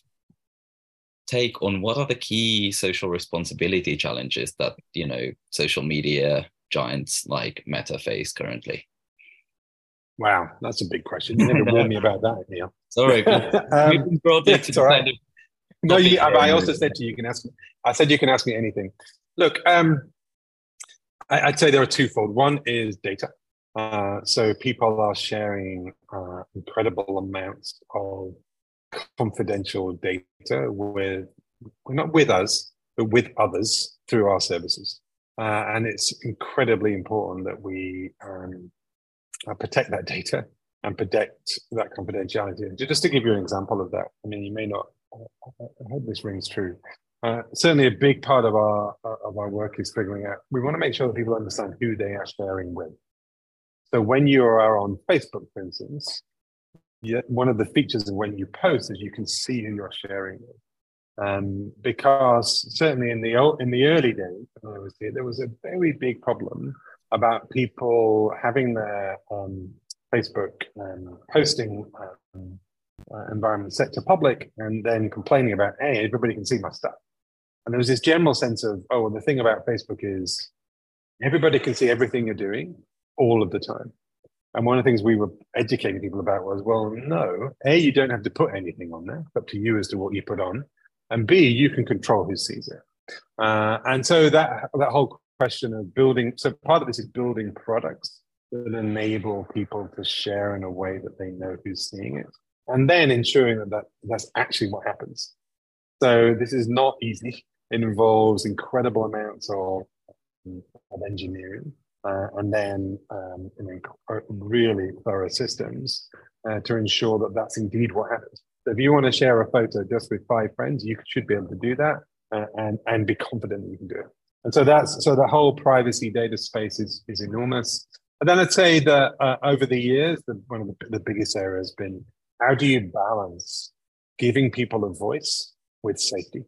take on what are the key social responsibility challenges that, you know, social media giants like Meta face currently? Wow, that's a big question. You never warned me about that, Neil. Sorry, um, broadly to all right. kind of no, you, I also said to you, you can ask me. I said you can ask me anything. Look, um, I, I'd say there are twofold. One is data. Uh, so people are sharing uh, incredible amounts of confidential data with, well, not with us, but with others through our services. Uh, and it's incredibly important that we um, uh, protect that data and protect that confidentiality. Just to give you an example of that, I mean, you may not, I hope this rings true. Uh, certainly a big part of our of our work is figuring out, we want to make sure that people understand who they are sharing with. So when you are on Facebook, for instance, yeah, one of the features of when you post is you can see who you're sharing with. Um, because certainly in the in the early days, when I was here, there was a very big problem about people having their um, Facebook um, posting um, uh, environment set to public and then complaining about, hey, everybody can see my stuff. And there was this general sense of, oh, well, the thing about Facebook is everybody can see everything you're doing all of the time. And one of the things we were educating people about was, well, no, A, you don't have to put anything on there. It's up to you as to what you put on. And B, you can control who sees it. Uh, and so that that whole question of building, so part of this is building products that enable people to share in a way that they know who's seeing it. And then ensuring that, that that's actually what happens. So this is not easy. It involves incredible amounts of, of engineering. Uh, and then um, you know, really thorough systems uh, to ensure that that's indeed what happens. So if you want to share a photo just with five friends, you should be able to do that uh, and, and be confident that you can do it. And so that's so the whole privacy data space is, is enormous. And then I'd say that uh, over the years, the, one of the, the biggest areas has been, how do you balance giving people a voice with safety?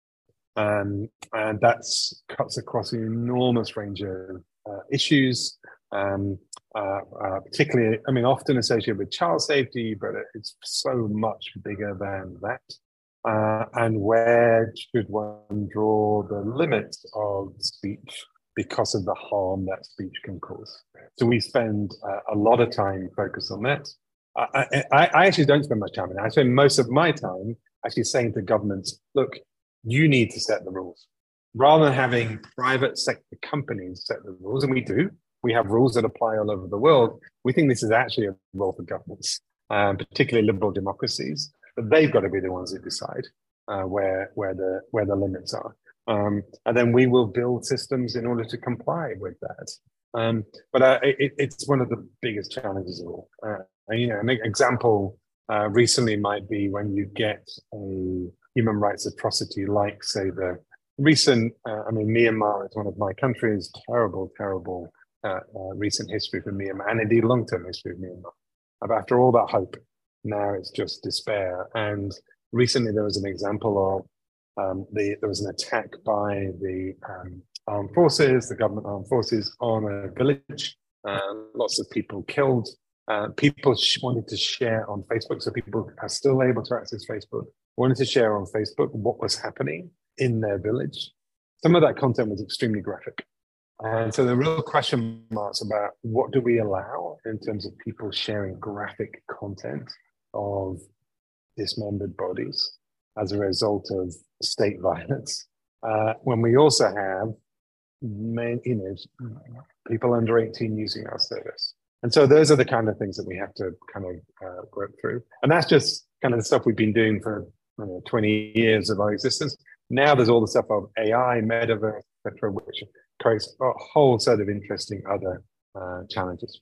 Um, and that's cuts across an enormous range of Uh, issues, um, uh, uh, particularly, I mean, often associated with child safety, but it's so much bigger than that. Uh, and where should one draw the limits of speech because of the harm that speech can cause? So we spend uh, a lot of time focused on that. I, I, I actually don't spend much time on it. I spend most of my time actually saying to governments, look, you need to set the rules. Rather than having private sector companies set the rules, and we do, we have rules that apply all over the world. We think this is actually a role for governments, um, particularly liberal democracies, but they've got to be the ones who decide uh, where where the where the limits are, um, and then we will build systems in order to comply with that. Um, but uh, it, it's one of the biggest challenges of all. Uh, and, you know, an example uh, recently might be when you get a human rights atrocity, like say the recent, uh, I mean, Myanmar is one of my countries, terrible, terrible uh, uh, recent history for Myanmar, and indeed long-term history of Myanmar. But after all that hope, now it's just despair. And recently there was an example of, um, the, there was an attack by the um, armed forces, the government armed forces on a village, uh, lots of people killed. Uh, people sh- wanted to share on Facebook, so people are still able to access Facebook, wanted to share on Facebook what was happening in their village. Some of that content was extremely graphic. And so the real question marks about what do we allow in terms of people sharing graphic content of dismembered bodies as a result of state violence, uh, when we also have main, you know, people under eighteen using our service. And so those are the kind of things that we have to kind of uh, work through. And that's just kind of the stuff we've been doing for I don't know, twenty years of our existence. Now there's all the stuff of A I, metaverse, et cetera, which creates a whole set of interesting other uh, challenges.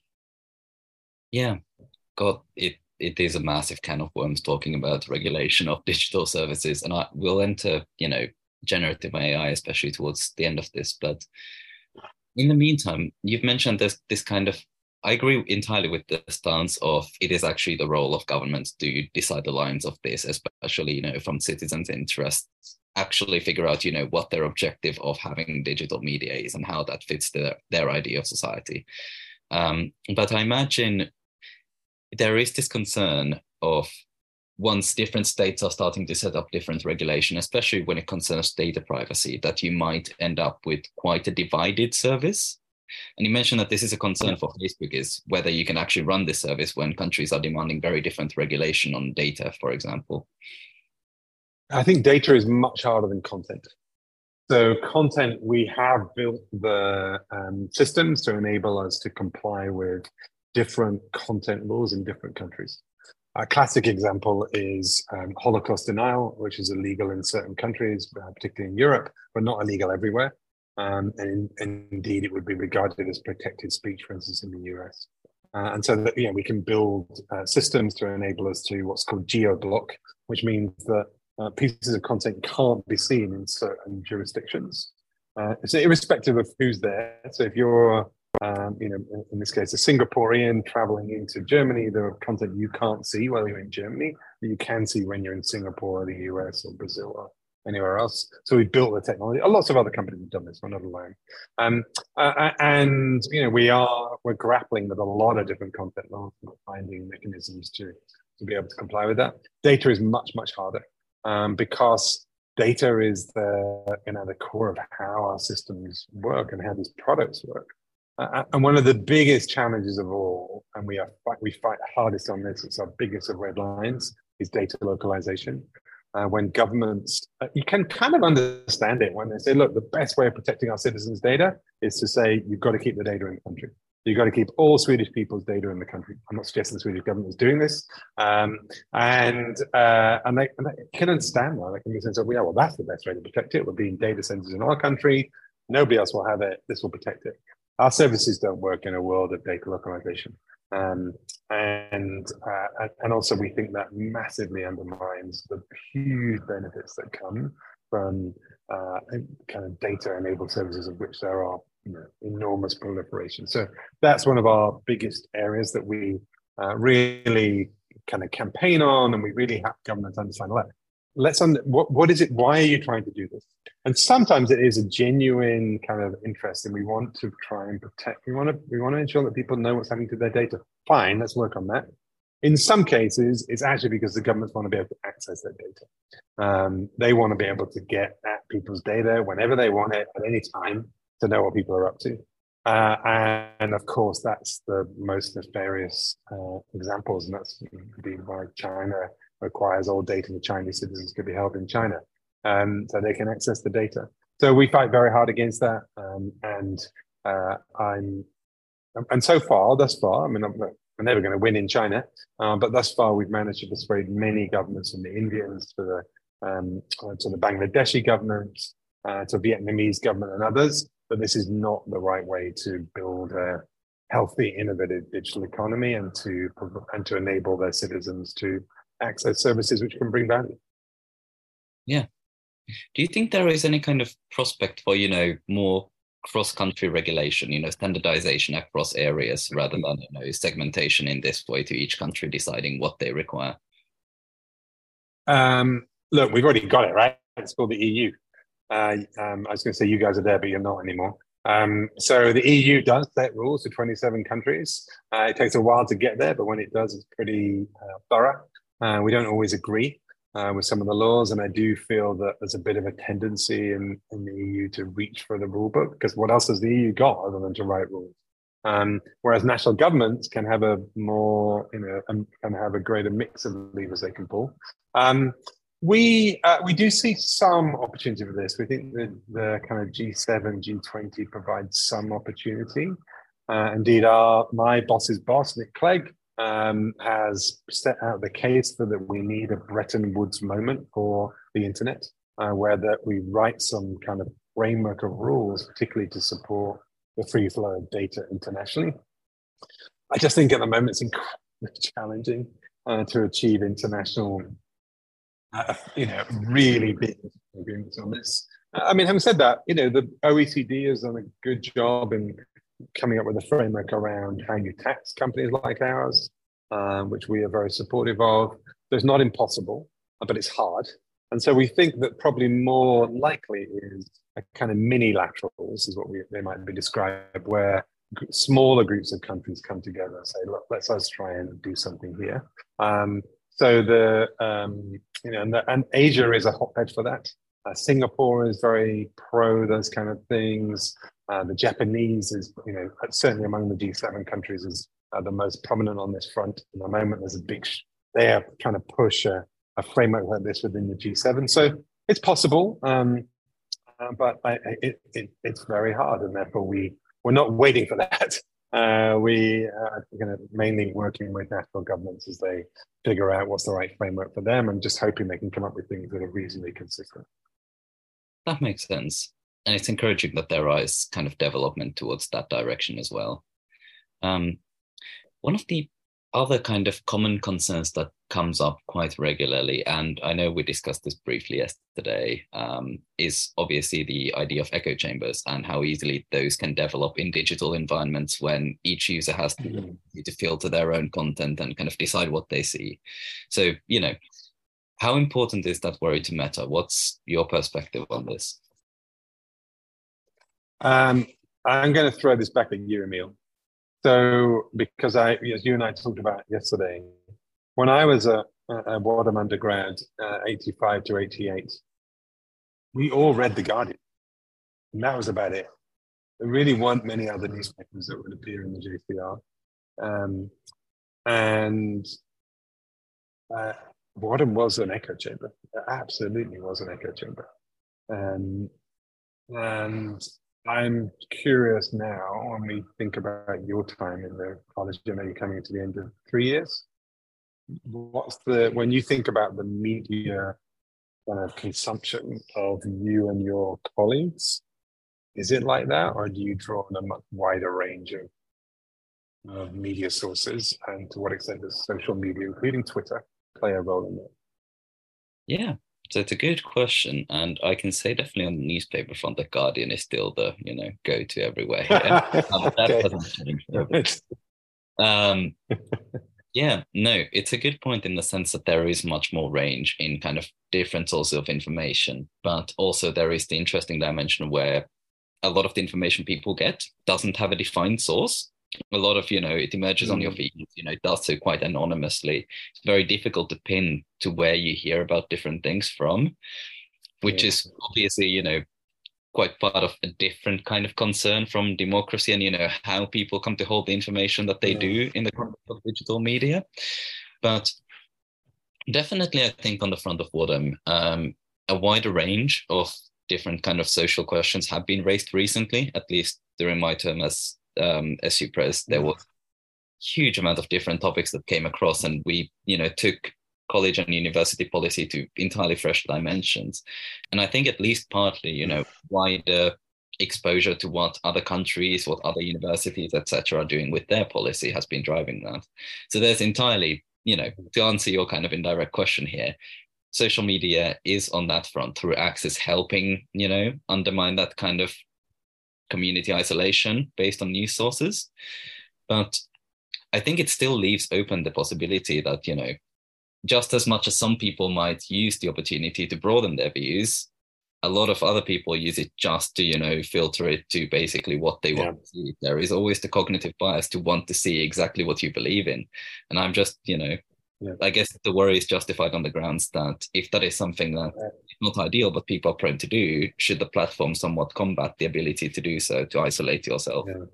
Yeah, God, it it is a massive can of worms talking about regulation of digital services, and I will enter, you know, generative A I, especially towards the end of this. But in the meantime, you've mentioned this this kind of, I agree entirely with the stance of it is actually the role of governments to decide the lines of this, especially, you know, from citizens' interests, actually figure out, you know, what their objective of having digital media is and how that fits their, their idea of society. Um, but I imagine there is this concern of once different states are starting to set up different regulation, especially when it concerns data privacy, that you might end up with quite a divided service. And you mentioned that this is a concern for Facebook, is whether you can actually run this service when countries are demanding very different regulation on data, for example. I think data is much harder than content. So content, we have built the um, systems to enable us to comply with different content laws in different countries. A classic example is um, Holocaust denial, which is illegal in certain countries, uh, particularly in Europe, but not illegal everywhere. Um, and, and indeed, it would be regarded as protected speech, for instance, in the U S. Uh, and so that, you know, we can build uh, systems to enable us to what's called geo-block, which means that uh, pieces of content can't be seen in certain jurisdictions. Uh, so irrespective of who's there. So if you're, um, you know, in this case, a Singaporean traveling into Germany, there are content you can't see while you're in Germany, that you can see when you're in Singapore or the U S or Brazil or anywhere else. So we built the technology. Lots of other companies have done this. We're not alone. Um, uh, and you know, we are we're grappling with a lot of different content laws and finding mechanisms to to be able to comply with that. Data is much much harder um, because data is the you know the core of how our systems work and how these products work. Uh, and one of the biggest challenges of all, and we are we fight hardest on this. It's our biggest of red lines, is data localization. Uh, when governments, uh, you can kind of understand it when they say, look, the best way of protecting our citizens' data is to say, you've got to keep the data in the country. You've got to keep all Swedish people's data in the country. I'm not suggesting the Swedish government is doing this. Um, and uh, and, they, and they can understand that. They can be sense of, yeah, well, that's the best way to protect it. We're being data centers in our country. Nobody else will have it. This will protect it. Our services don't work in a world of data localization. Um, and uh, and also we think that massively undermines the huge benefits that come from uh, kind of data-enabled services, of which there are you know, enormous proliferation. So that's one of our biggest areas that we uh, really kind of campaign on, and we really have governments understand. Well, let's under, what what is it? Why are you trying to do this? And sometimes it is a genuine kind of interest, and we want to try and protect. We want to we want to ensure that people know what's happening to their data. Fine, let's work on that. In some cases, it's actually because the governments want to be able to access their data. Um, they want to be able to get at people's data whenever they want it, at any time, to know what people are up to. Uh, and of course, that's the most nefarious uh, examples, and that's indeed why China requires all data for Chinese citizens to be held in China, um, so they can access the data. So we fight very hard against that, um, and uh, I'm, and so far, thus far, I mean, I'm, I'm never going to win in China, uh, but thus far we've managed to persuade many governments, from the Indians to the um, to the Bangladeshi government, uh, to Vietnamese government and others, that this is not the right way to build a healthy, innovative digital economy and to and to enable their citizens to access services which can bring value. Yeah. Do you think there is any kind of prospect for, you know, more cross-country regulation, you know, standardization across areas rather than, you know, segmentation in this way to each country deciding what they require? Um, look, we've already got it, right? It's called the E U. Uh, um, I was going to say you guys are there, but you're not anymore. Um, so the E U does set rules for twenty-seven countries. Uh, it takes a while to get there, but when it does, it's pretty uh, thorough. Uh, we don't always agree uh, with some of the laws, and I do feel that there's a bit of a tendency in, in the E U to reach for the rule book, because what else has the E U got other than to write rules? Um, whereas national governments can have a more, you know, um, can have a greater mix of levers they can pull. Um, we uh, we do see some opportunity for this. We think that the kind of G seven, G twenty provides some opportunity. Uh, indeed, our my boss's boss, Nick Clegg, um, has set out the case for that we need a Bretton Woods moment for the internet, uh, where that we write some kind of framework of rules, particularly to support the free flow of data internationally. I just think at the moment it's incredibly challenging uh, to achieve international, uh, you know, really big agreements on this. I mean, having said that, you know, the O E C D has done a good job in coming up with a framework around how you tax companies like ours, um, which we are very supportive of. So it's not impossible, but it's hard. And so we think that probably more likely is a kind of mini laterals, is what we, they might be described, where smaller groups of countries come together and say, look, let's us try and do something here. Um, so the, um, you know, and, the, and Asia is a hotbed for that. Uh, Singapore is very pro those kind of things. Uh, the Japanese is, you know, certainly among the G seven countries is uh, the most prominent on this front. At the moment, there's a big, sh- they are trying to push a, a framework like this within the G seven. So it's possible, um, uh, but I, it, it, it's very hard, and therefore we, we're not waiting for that. Uh, we are going to mainly working with national governments as they figure out what's the right framework for them, and just hoping they can come up with things that are reasonably consistent. That makes sense. And it's encouraging that there is kind of development towards that direction as well. Um, one of the other kind of common concerns that comes up quite regularly, and I know we discussed this briefly yesterday, um, is obviously the idea of echo chambers and how easily those can develop in digital environments when each user has to, mm-hmm. to filter their own content and kind of decide what they see. So, you know, how important is that worry to Meta? What's your perspective on this? Um, I'm going to throw this back at you, Emil. So, because I, as you and I talked about yesterday, when I was a, a Wadham undergrad, uh, eighty-five to eighty-eight, we all read The Guardian, and that was about it. There really weren't many other newspapers that would appear in the J C R. Um, and uh, Wadham was an echo chamber. It absolutely was an echo chamber. Um, and I'm curious now, when we think about your time in the college, you know, you're coming into the end of three years. What's the, when you think about the media kind of consumption of you and your colleagues, is it like that, or do you draw on a much wider range of, of media sources, and to what extent does social media, including Twitter, play a role in that? Yeah. So it's a good question, and I can say definitely on the newspaper front, The Guardian is still the, you know, go-to everywhere. Yeah. um, that Okay. hasn't changed. um, yeah, no, it's a good point in the sense that there is much more range in kind of different sources of information, but also there is the interesting dimension where a lot of the information people get doesn't have a defined source. A lot of, you know, it emerges mm. on your feed, you know, it does so quite anonymously. It's very difficult to pin to where you hear about different things from, which yeah. is obviously, you know, quite part of a different kind of concern from democracy and, you know, how people come to hold the information that they yeah. do in the context of digital media. But definitely, I think on the front of Wadham, um, a wider range of different kind of social questions have been raised recently, at least during my term as um S U Pres. There was a huge amount of different topics that came across, and we, you know, took college and university policy to entirely fresh dimensions. And I think at least partly, you know, wider exposure to what other countries, what other universities, et cetera, are doing with their policy has been driving that. So there's entirely, you know, to answer your kind of indirect question here, social media is on that front through Access helping, you know, undermine that kind of community isolation based on news sources. But I think it still leaves open the possibility that, you know, just as much as some people might use the opportunity to broaden their views, a lot of other people use it just to, you know, filter it to basically what they yeah. want to see. There is always the cognitive bias to want to see exactly what you believe in. And I'm just, you know, yeah. I guess the worry is justified on the grounds that if that is something that yeah. is not ideal, but people are prone to do, should the platform somewhat combat the ability to do so, to isolate yourself? Yeah,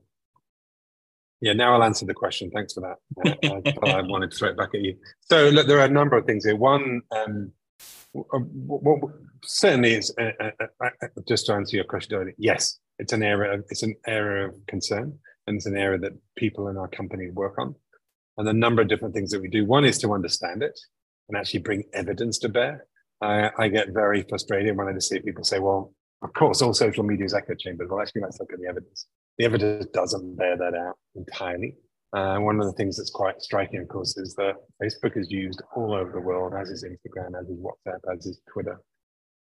yeah now I'll answer the question. Thanks for that. I, I, I wanted to throw it back at you. So look, there are a number of things here. One, um, what, what, certainly is, uh, uh, uh, just to answer your question earlier, yes, it's an area, of, it's an area of concern, and it's an area that people in our company work on. And a number of different things that we do. One is to understand it and actually bring evidence to bear. I, I get very frustrated when I just see people say, well, of course, all social media is echo chambers. Well, actually, let's look at the evidence. The evidence doesn't bear that out entirely. Uh, one of the things that's quite striking, of course, is that Facebook is used all over the world, as is Instagram, as is WhatsApp, as is Twitter.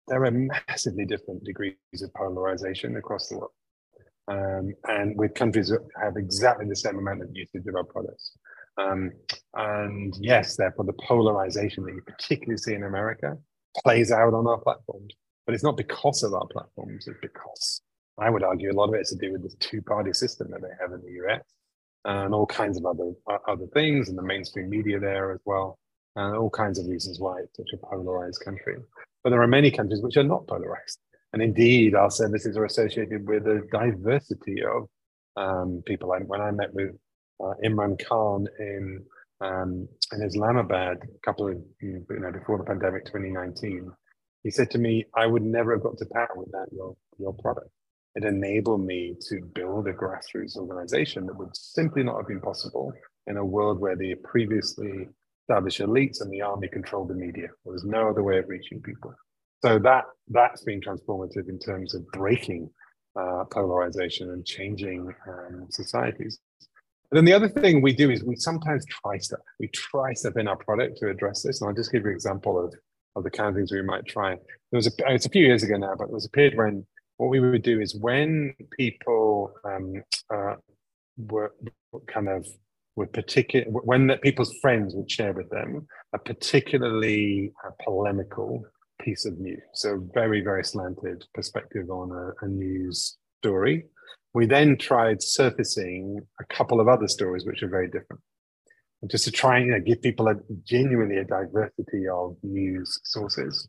there are massively different degrees of polarization across the world. Um, and with countries that have exactly the same amount of usage of our products. Um, and yes, therefore, the polarization that you particularly see in America plays out on our platforms. But it's not because of our platforms, it's because I would argue a lot of it is to do with this two-party system that they have in the U S and all kinds of other uh, other things, and the mainstream media there as well, and all kinds of reasons why it's such a polarized country. But there are many countries which are not polarized. And indeed, our services are associated with a diversity of um, people. And when I met with uh, Imran Khan in um, in Islamabad a couple of you know before the pandemic, twenty nineteen, he said to me, "I would never have got to power without your your product. It enabled me to build a grassroots organization that would simply not have been possible in a world where the previously established elites and the army controlled the media. There was no other way of reaching people." So that, that's been transformative in terms of breaking uh, polarization and changing um, societies. And then the other thing we do is we sometimes try stuff. We try stuff in our product to address this. And I'll just give you an example of, of the kind of things we might try. There was a, it's a few years ago now, but there was a period when what we would do is when people um, uh, were kind of were particular, when the, people's friends would share with them a particularly uh, polemical piece of news, so very, very slanted perspective on a, a news story. We then tried surfacing a couple of other stories which are very different, just to try and you know, give people a genuinely a diversity of news sources.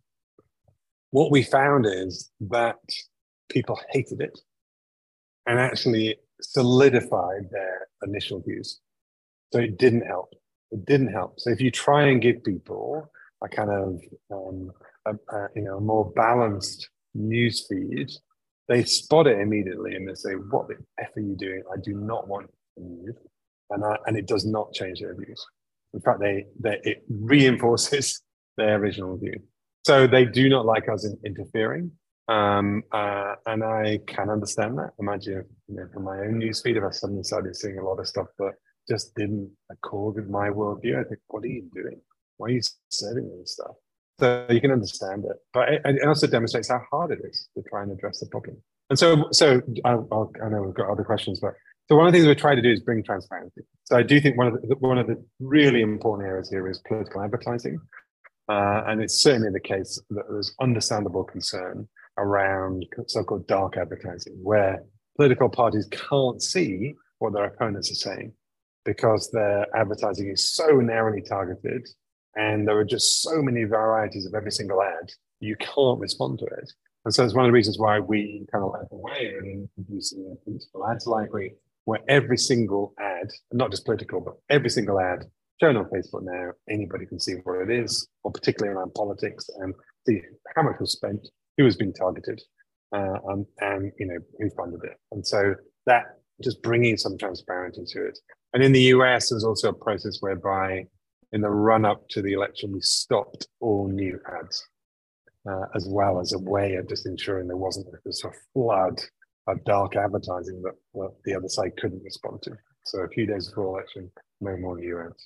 What we found is that people hated it and actually solidified their initial views. So it didn't help. It didn't help. So if you try and give people a kind of um, a, a, you know, a more balanced news feed, they spot it immediately and they say, "What the F are you doing? I do not want news," and I, and it does not change their views. In fact, they, they it reinforces their original view. So they do not like us in, interfering, um, uh, and I can understand that. Imagine, if, you know, from my own news feed, if I suddenly started seeing a lot of stuff that just didn't accord with my worldview, I think, "What are you doing? Why are you serving this stuff?" So you can understand it, but it, it also demonstrates how hard it is to try and address the problem. And so, so I, I'll, I know we've got other questions, but so one of the things we try to do is bring transparency. So I do think one of the one of the really important areas here is political advertising, uh, and it's certainly the case that there's understandable concern around so-called dark advertising, where political parties can't see what their opponents are saying because their advertising is so narrowly targeted. And there are just so many varieties of every single ad, you can't respond to it. And so it's one of the reasons why we kind of led the way in introducing a principal ads library, where every single ad, not just political, but every single ad shown on Facebook now, anybody can see what it is, or particularly around politics, and see how much was spent, who has been targeted, uh, and, and you know who funded it. And so that just bringing some transparency to it. And in the U S, there's also a process whereby in the run-up to the election, we stopped all new ads, uh, as well as a way of just ensuring there wasn't this sort of flood of dark advertising that, that the other side couldn't respond to. So a few days before election, no more new ads.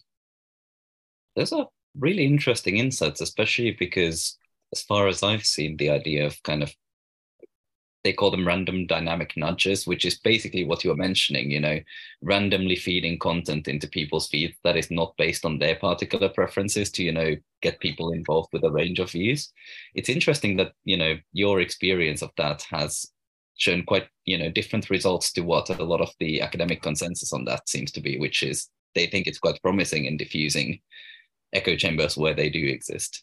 Those are really interesting insights, especially because as far as I've seen, the idea of kind of, they call them random dynamic nudges, which is basically what you were mentioning, you know, randomly feeding content into people's feeds that is not based on their particular preferences to, you know, get people involved with a range of views. It's interesting that, you know, your experience of that has shown quite, you know, different results to what a lot of the academic consensus on that seems to be, which is they think it's quite promising in diffusing echo chambers where they do exist.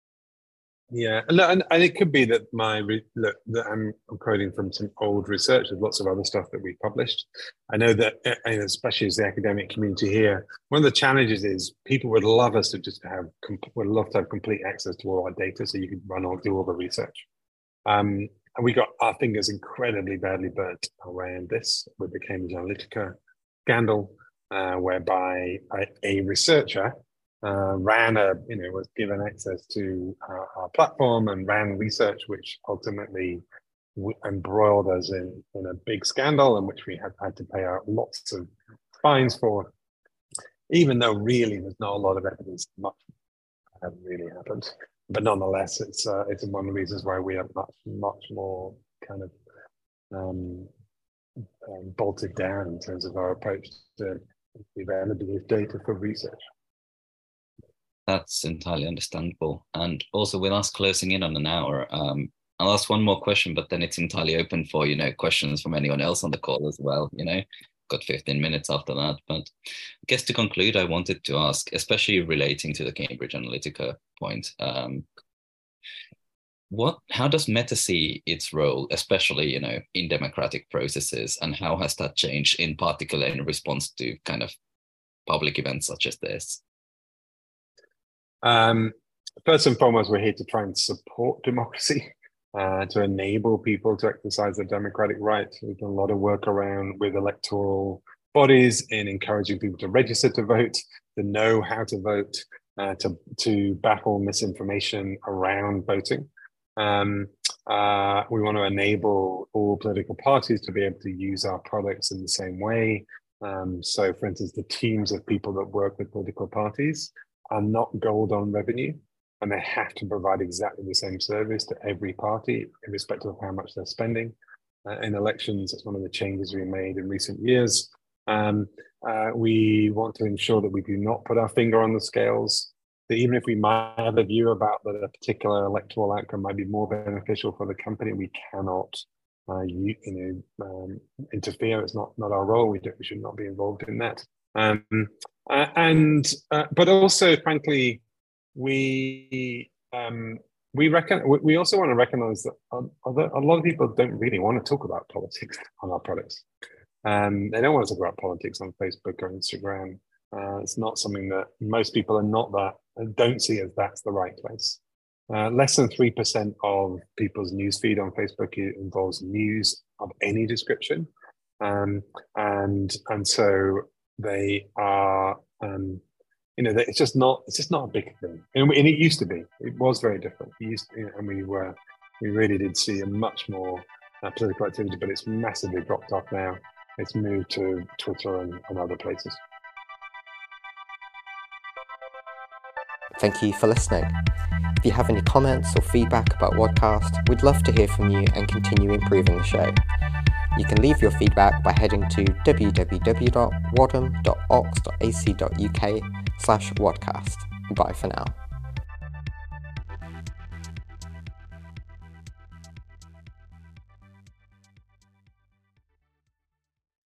Yeah, and, and it could be that my look that I'm, I'm quoting from some old research. There's lots of other stuff that we published. I know that, and especially as the academic community here, one of the challenges is people would love us to just have would love to have complete access to all our data, so you could run or do all the research. Um, and we got our fingers incredibly badly burnt around this with the Cambridge Analytica scandal, uh, whereby a, a researcher. Uh, ran a, you know, was given access to our, our platform and ran research, which ultimately w- embroiled us in, in a big scandal in which we had had to pay out lots of fines for, even though really there's not a lot of evidence much had really happened. but nonetheless, it's uh, it's one of the reasons why we are much much more kind of um, um, bolted down in terms of our approach to the availability of data for research. That's entirely understandable. And also, with us closing in on an hour, um, I'll ask one more question, but then it's entirely open for, you know, questions from anyone else on the call as well, you know. Got fifteen minutes after that. But I guess to conclude, I wanted to ask, especially relating to the Cambridge Analytica point, um, what, how does Meta see its role, especially, you know, in democratic processes, and how has that changed in particular in response to kind of public events such as this? Um, first and foremost, we're here to try and support democracy, uh, to enable people to exercise their democratic rights. We've done a lot of work around with electoral bodies in encouraging people to register to vote, to know how to vote, uh, to, to battle misinformation around voting. Um, uh, we want to enable all political parties to be able to use our products in the same way. Um, so, for instance, the teams of people that work with political parties are not gold on revenue, and they have to provide exactly the same service to every party, irrespective of how much they're spending. Uh, in elections, it's one of the changes we made in recent years. Um, uh, we want to ensure that we do not put our finger on the scales, that even if we might have a view about that a particular electoral outcome might be more beneficial for the company, we cannot uh, you, you know, um, interfere. It's not, not our role. We, don't, we should not be involved in that. Um, uh, and uh, but also, frankly, we um, we reckon we also want to recognize that other, a lot of people don't really want to talk about politics on our products. Um, they don't want to talk about politics on Facebook or Instagram. Uh, it's not something that most people are not that don't see as that's the right place. Uh, less than three percent of people's newsfeed on Facebook involves news of any description, um, and and so they are, um, you know, it's just not it's just not a big thing, and, and it used to be. It was very different. It used, you know, and we were we really did see a much more uh, political activity, but it's massively dropped off now. It's moved to Twitter and, and other places. Thank you for listening. If you have any comments or feedback about Wadcast, we'd love to hear from you and continue improving the show. You can leave your feedback by heading to w w w dot wadham dot ox dot a c dot u k slash wadcast. Bye for now.